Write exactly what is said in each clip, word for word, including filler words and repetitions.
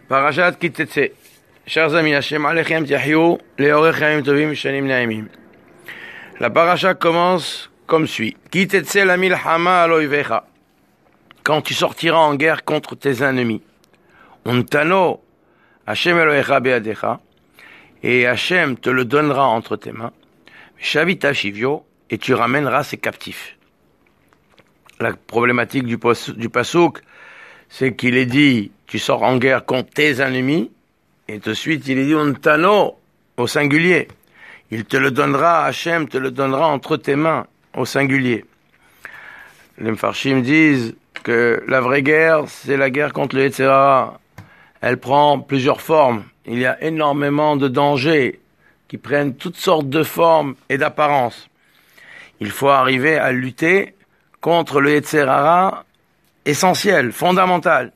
Parashat Ki Tetzeh. Chers amis, Hashem Alechem Tiahyu, Leorech Chaim Tovim Shanim Naimim. La parasha commence comme suit. Ki Tetzeh la milchama al oivecha. Quand tu sortiras en guerre contre tes ennemis. Untano Hashem Elohecha beadecha. Et Hashem te le donnera entre tes mains. Shavita shivyo. Et tu ramèneras ses captifs. La problématique du, du pasouk, c'est qu'il est dit, tu sors en guerre contre tes ennemis, et de suite il est dit, untano, au singulier. Il te le donnera, Hachem te le donnera entre tes mains, au singulier. Les Mfarshim disent que la vraie guerre, c'est la guerre contre le Yetzer Hara. Elle prend plusieurs formes. Il y a énormément de dangers qui prennent toutes sortes de formes et d'apparences. Il faut arriver à lutter contre le Yetzer Hara essentiel, fondamental.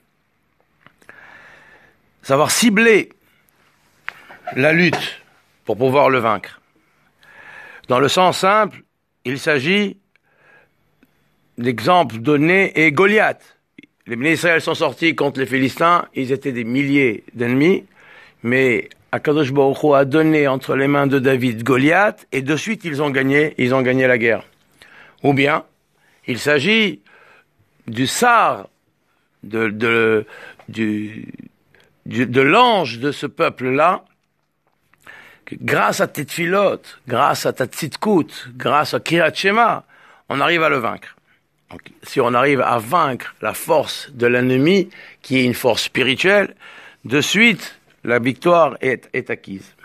Savoir cibler la lutte pour pouvoir le vaincre. Dans le sens simple, il s'agit d'exemples donnés et Goliath. Les Bnei Israël sont sortis contre les Philistins, ils étaient des milliers d'ennemis, mais Akadosh Baruch Hu a donné entre les mains de David Goliath, et de suite ils ont gagné, ils ont gagné la guerre. Ou bien, il s'agit du sar, de, de, du, du, de l'ange de ce peuple-là, que grâce à tes tfilotes, grâce à ta tzidkout, grâce à Kirat Shema, on arrive à le vaincre. Donc, si on arrive à vaincre la force de l'ennemi, qui est une force spirituelle, de suite, la victoire est, est acquise.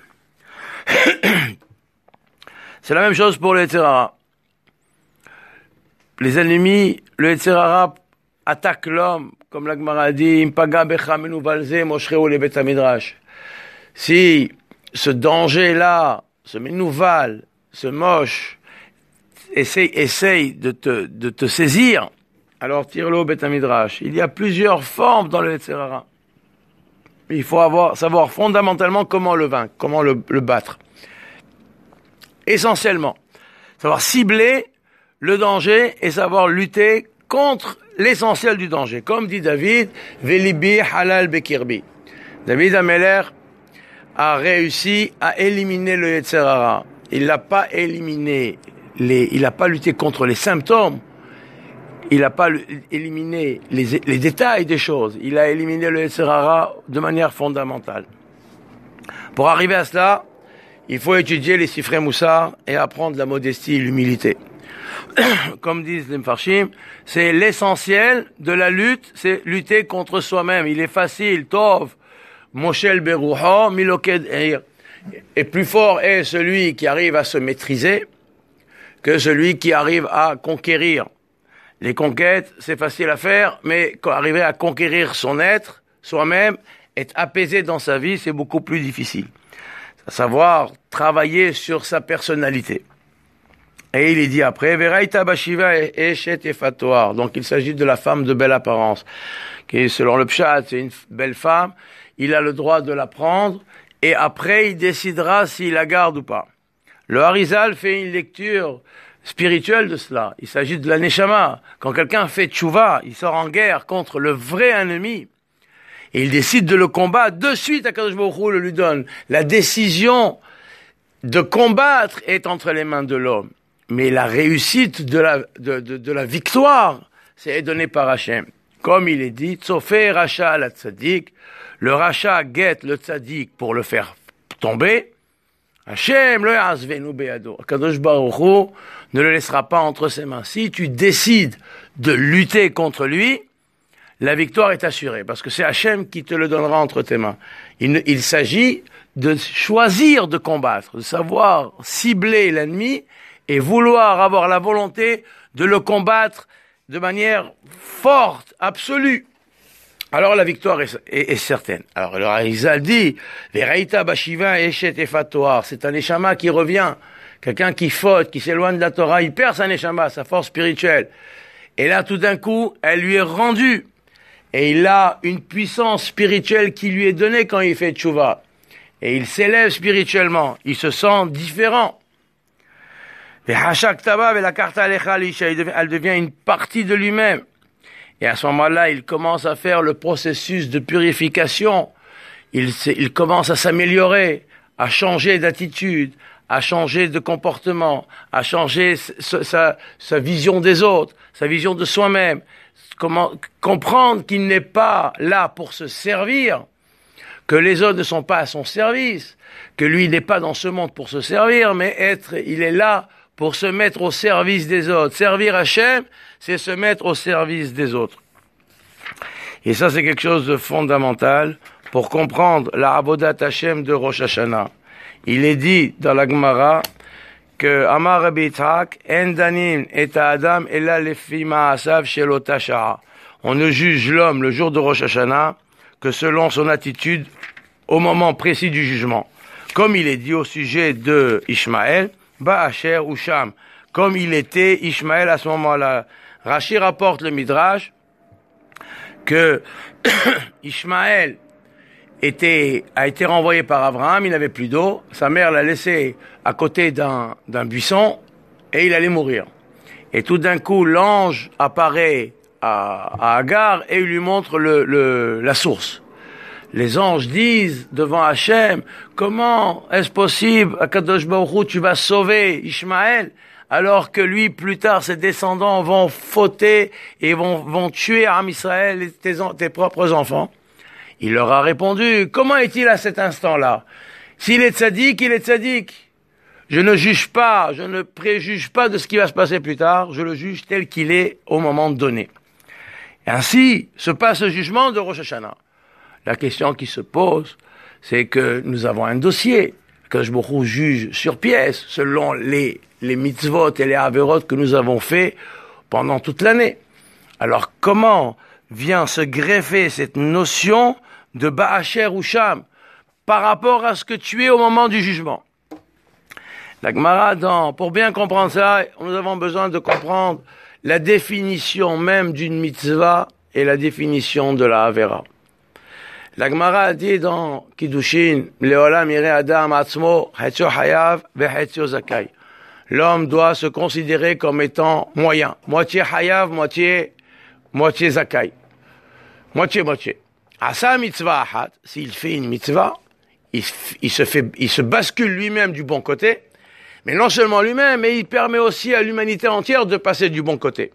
C'est la même chose pour le Yetzer Hara. Les ennemis, le Yetzer Hara attaque l'homme, comme la Gemara dit, Impaga becha menuvalze moshreu le bet hamidrash. Si ce danger-là, ce menouval, ce moche, essaye, essaye de te, de te saisir, alors tire-le au bet hamidrash. Il y a plusieurs formes dans le Yetzer Hara. Il faut avoir, savoir fondamentalement comment le vaincre, comment le, le battre. Essentiellement, savoir cibler le danger et savoir lutter contre l'essentiel du danger. Comme dit David, Velibi halal bekirbi. David Ameler a réussi à éliminer le Yetzer Hara. Il n'a pas éliminé les, il n'a pas lutté contre les symptômes. Il n'a pas éliminé les, les détails des choses. Il a éliminé le Yetzer Hara de manière fondamentale. Pour arriver à cela, il faut étudier les Sifrei Moussar et apprendre la modestie et l'humilité. Comme disent les Mfarshim, c'est l'essentiel de la lutte, c'est lutter contre soi-même. Il est facile, Tov, Moshel Beruho, Miloked Eir. Et plus fort est celui qui arrive à se maîtriser que celui qui arrive à conquérir. Les conquêtes, c'est facile à faire, mais arriver à conquérir son être, soi-même, être apaisé dans sa vie, c'est beaucoup plus difficile. À savoir travailler sur sa personnalité. Et il est dit après, Veraita Bashiva Eshet Efatoar. Donc il s'agit de la femme de belle apparence, qui selon le Pshat, c'est une belle femme. Il a le droit de la prendre, et après il décidera s'il la garde ou pas. Le Harizal fait une lecture spirituelle de cela. Il s'agit de la Neshama. Quand quelqu'un fait tchouva, il sort en guerre contre le vrai ennemi, et il décide de le combattre, de suite Akadosh Baruch Hu le lui donne. La décision de combattre est entre les mains de l'homme. Mais la réussite de la, de, de, de la victoire, c'est donné par Hachem. Comme il est dit, Tzofé Racha la Tzadik, le Racha guette le Tzadik pour le faire tomber. Hachem le Azvenu Beado. Kadosh Baruch Hu ne le laissera pas entre ses mains. Si tu décides de lutter contre lui, la victoire est assurée, parce que c'est Hachem qui te le donnera entre tes mains. Il, il s'agit de choisir de combattre, de savoir cibler l'ennemi, et vouloir avoir la volonté de le combattre de manière forte, absolue. Alors la victoire est, est, est certaine. Alors le Harizal dit, Veraita Bashiva Eshet Efatoar, c'est un Neshama qui revient, quelqu'un qui faute, qui s'éloigne de la Torah, il perd sa Neshama, sa force spirituelle. Et là tout d'un coup, elle lui est rendue. Et il a une puissance spirituelle qui lui est donnée quand il fait tchouva. Et il s'élève spirituellement, il se sent différent. Elle devient une partie de lui-même. Et à ce moment-là, il commence à faire le processus de purification il, il commence à s'améliorer, à changer d'attitude, à changer de comportement, à changer sa, sa, sa vision des autres, sa vision de soi-même, comment comprendre qu'il n'est pas là pour se servir, que les autres ne sont pas à son service, que lui n'est pas dans ce monde pour se servir, mais être, il est là pour se mettre au service des autres. Servir Hachem, c'est se mettre au service des autres. Et ça, c'est quelque chose de fondamental pour comprendre la Avodat Hachem de Rosh Hashanah. Il est dit dans la Gemara que Amar Rabbi Yitzhak, En danim et Adam ela lefi ma'asav shel ota shara. On ne juge l'homme le jour de Rosh Hashanah que selon son attitude au moment précis du jugement. Comme il est dit au sujet de Ishmaël, Ba'asher ou Sham, comme il était Ishmaël à ce moment-là. Rashi rapporte le Midrash que Ishmaël était, a été renvoyé par Abraham, il n'avait plus d'eau, sa mère l'a laissé à côté d'un, d'un buisson et il allait mourir. Et tout d'un coup, l'ange apparaît à, à Agar et il lui montre le, le, la source. Les anges disent devant Hachem, comment est-ce possible, Akadosh Baruch Hu, tu vas sauver Ishmaël, alors que lui, plus tard, ses descendants vont fauter et vont, vont tuer Am Israël et tes, tes propres enfants. Il leur a répondu, comment est-il à cet instant-là? S'il est tzaddik, il est tzaddik. Je ne juge pas, je ne préjuge pas de ce qui va se passer plus tard, je le juge tel qu'il est au moment donné. Et ainsi se passe le jugement de Rosh Hashanah. La question qui se pose, c'est que nous avons un dossier que je me juge sur pièce, selon les, les mitzvot et les averot que nous avons fait pendant toute l'année. Alors comment vient se greffer cette notion de Ba'asher ou Sham par rapport à ce que tu es au moment du jugement? La Gemara, dans, pour bien comprendre ça, nous avons besoin de comprendre la définition même d'une mitzvah et la définition de la Avera. La Gemara dit dans Kiddushin, Leolam yireh adam atzmo, hetzio hayav vehetzio zakai. L'homme doit se considérer comme étant moyen, moitié hayav, moitié, moitié zakai. Moitié, moitié. Asa mitzvah ahat, s'il fait une mitzvah, il, il se fait, il se bascule lui-même du bon côté, mais non seulement lui-même, mais il permet aussi à l'humanité entière de passer du bon côté.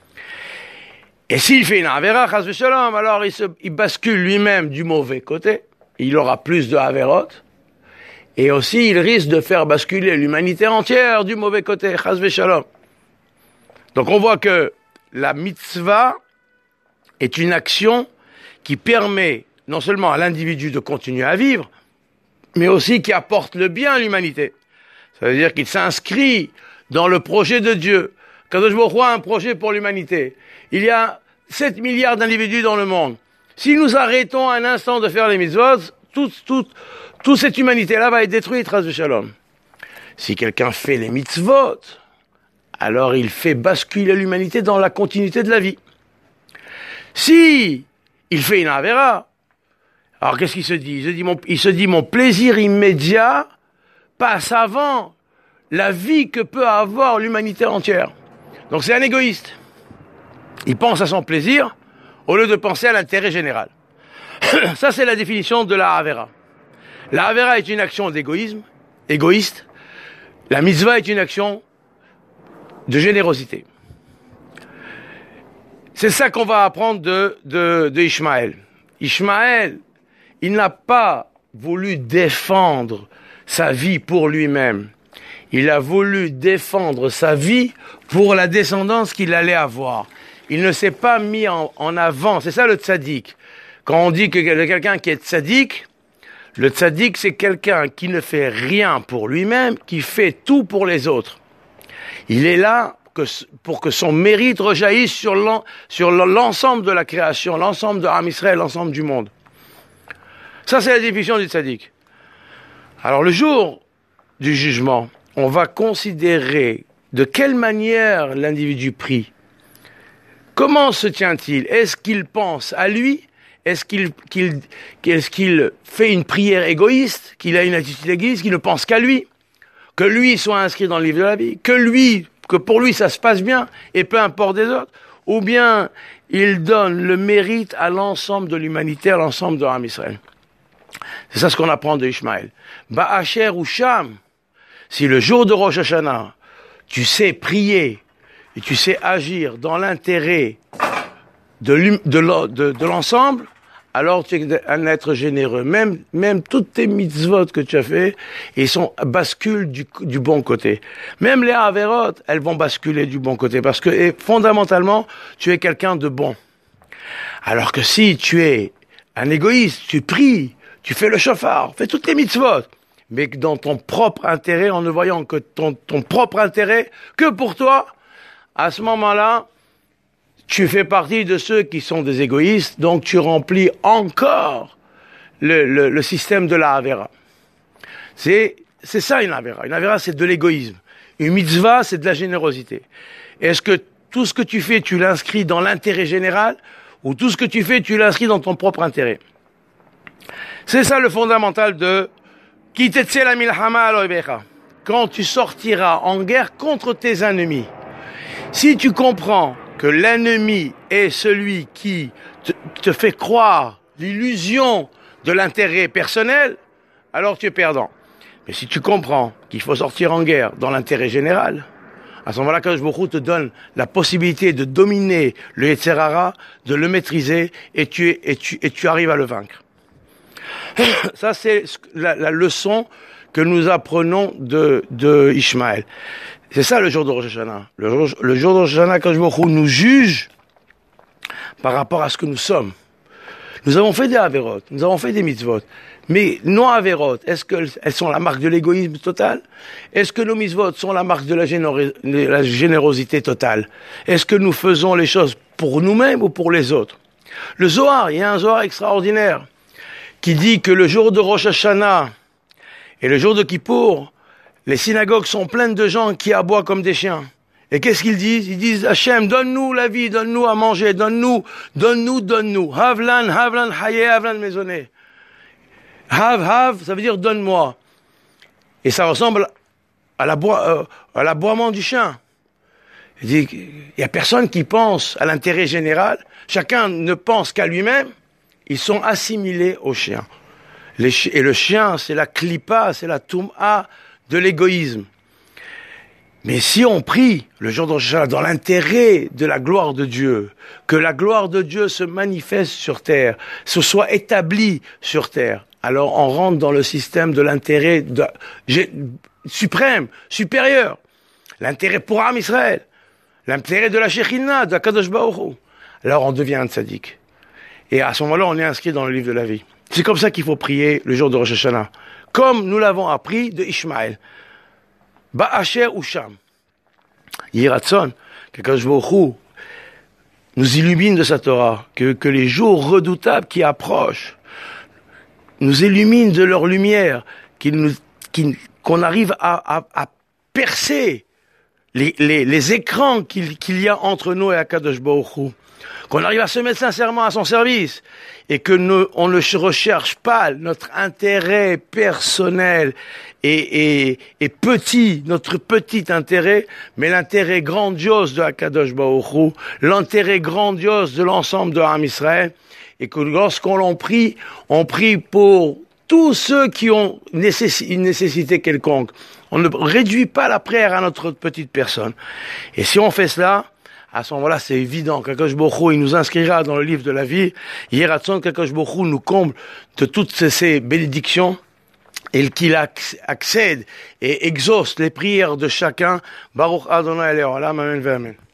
Et s'il fait une avera, chas v'shalom, alors il, se, il bascule lui-même du mauvais côté, il aura plus de averot, et aussi il risque de faire basculer l'humanité entière du mauvais côté, chas v'shalom. Donc on voit que la mitzvah est une action qui permet non seulement à l'individu de continuer à vivre, mais aussi qui apporte le bien à l'humanité. Ça veut dire qu'il s'inscrit dans le projet de Dieu. Kadosh Baruch Hu a un projet pour l'humanité. Il y a sept milliards d'individus dans le monde. Si nous arrêtons un instant de faire les mitzvot, toute, toute, toute cette humanité-là va être détruite, ras v'shalom. Si quelqu'un fait les mitzvot, alors il fait basculer l'humanité dans la continuité de la vie. Si il fait une avera, alors qu'est-ce qu'il se dit? Il se dit, mon, il se dit, mon plaisir immédiat passe avant la vie que peut avoir l'humanité entière. Donc c'est un égoïste. Il pense à son plaisir au lieu de penser à l'intérêt général. Ça, c'est la définition de la Havera. La Havera est une action d'égoïsme, égoïste. La mitzvah est une action de générosité. C'est ça qu'on va apprendre de, de, de Ishmaël. Ishmaël, il n'a pas voulu défendre sa vie pour lui-même. Il a voulu défendre sa vie pour la descendance qu'il allait avoir. Il ne s'est pas mis en, en avant. C'est ça le tzaddik. Quand on dit que quelqu'un qui est tzaddik, le tzaddik c'est quelqu'un qui ne fait rien pour lui-même, qui fait tout pour les autres. Il est là que, pour que son mérite rejaillisse sur, l'en, sur l'ensemble de la création, l'ensemble de Am Israël, l'ensemble du monde. Ça c'est la définition du tzaddik. Alors le jour du jugement, on va considérer de quelle manière l'individu prie. Comment se tient-il? Est-ce qu'il pense à lui? Est-ce qu'il, qu'il, est-ce qu'il fait une prière égoïste? Qu'il a une attitude égoïste? Qu'il ne pense qu'à lui? Que lui soit inscrit dans le livre de la vie? Que lui, que pour lui ça se passe bien et peu importe des autres? Ou bien il donne le mérite à l'ensemble de l'humanité, à l'ensemble de Am Israël? C'est ça ce qu'on apprend de Ishmaël. Ba'asher ou Sham, si le jour de Rosh Hashanah, tu sais prier et tu sais agir dans l'intérêt de, de, de, de l'ensemble, alors tu es un être généreux. Même, même toutes tes mitzvot que tu as fait, ils sont, basculent du, du bon côté. Même les averot, elles vont basculer du bon côté parce que, et fondamentalement, tu es quelqu'un de bon. Alors que si tu es un égoïste, tu pries, tu fais le shofar, fais toutes les mitzvot, mais que dans ton propre intérêt, en ne voyant que ton, ton propre intérêt, que pour toi, à ce moment-là, tu fais partie de ceux qui sont des égoïstes, donc tu remplis encore le, le, le système de la Avera. C'est, c'est ça une Avera. Une Avera, c'est de l'égoïsme. Une mitzvah, c'est de la générosité. Est-ce que tout ce que tu fais, tu l'inscris dans l'intérêt général, ou tout ce que tu fais, tu l'inscris dans ton propre intérêt? C'est ça le fondamental de Ki tetze la milchama al oivecha. Quand tu sortiras en guerre contre tes ennemis. Si tu comprends que l'ennemi est celui qui te, te fait croire l'illusion de l'intérêt personnel, alors tu es perdant. Mais si tu comprends qu'il faut sortir en guerre dans l'intérêt général, à ce moment-là, Kadosh Baruch Hu te donne la possibilité de dominer le Yetzer Hara, de le maîtriser, et tu, et tu, et tu arrives à le vaincre. Ça, c'est la, la leçon que nous apprenons de, de Ishmaël. C'est ça le jour de Rosh Hashanah. Le jour, le jour de Rosh Hashanah, Kadosh Baruch Hu nous juge par rapport à ce que nous sommes. Nous avons fait des averot, nous avons fait des mitzvot, mais nos averot, est-ce qu'elles sont la marque de l'égoïsme total? Est-ce que nos mitzvot sont la marque de la, généro- de la générosité totale? Est-ce que nous faisons les choses pour nous-mêmes ou pour les autres? Le Zohar, il y a un Zohar extraordinaire qui dit que le jour de Rosh Hashanah et le jour de Kippour, les synagogues sont pleines de gens qui aboient comme des chiens. Et qu'est-ce qu'ils disent? Ils disent, Hachem, donne-nous la vie, donne-nous à manger, donne-nous, donne-nous, donne-nous. Havlan, havlan, haye, havlan, maisonné. Hav, hav, ça veut dire donne-moi. Et ça ressemble à, l'aboi, euh, à l'aboiement du chien. Il dit, il y a personne qui pense à l'intérêt général. Chacun ne pense qu'à lui-même. Ils sont assimilés au chien. Les chi- et le chien, c'est la klipa, c'est la toum'a de l'égoïsme. Mais si on prie le jour de Rosh Hashanah dans l'intérêt de la gloire de Dieu, que la gloire de Dieu se manifeste sur terre, se soit établie sur terre, alors on rentre dans le système de l'intérêt de, j'ai, suprême, supérieur, l'intérêt pour Am Israël, l'intérêt de la Shekhinah, de la Kadosh Baruch Hu. Alors on devient un tzaddik. Et à ce moment-là, on est inscrit dans le livre de la vie. C'est comme ça qu'il faut prier le jour de Rosh Hashanah. Comme nous l'avons appris de Ishmaël. Ba'asher ou Sham. Yiratson, que Kadosh Baruch Hu nous illumine de sa Torah, que, que les jours redoutables qui approchent nous illuminent de leur lumière, qu'ils nous, qu'ils, qu'on arrive à, à, à percer les, les, les écrans qu'il, qu'il y a entre nous et Akadosh Baruch Hu. Qu'on arrive à se mettre sincèrement à son service et que nous, on ne recherche pas notre intérêt personnel et, et, et petit, notre petit intérêt, mais l'intérêt grandiose de Akadosh Baruch Hu, l'intérêt grandiose de l'ensemble de Am Israël, et que lorsqu'on l'en prie, on prie pour tous ceux qui ont nécess- une nécessité quelconque. On ne réduit pas la prière à notre petite personne. Et si on fait cela, à ce moment-là, c'est évident qu'Akadosh Baruch Hu, il nous inscrira dans le livre de la vie. Yeratzon qu'Akadosh Baruch Hu nous comble de toutes ces, ces bénédictions et qu'il accède et exauce les prières de chacun. Baruch Adonai Le'olam, amen, amen.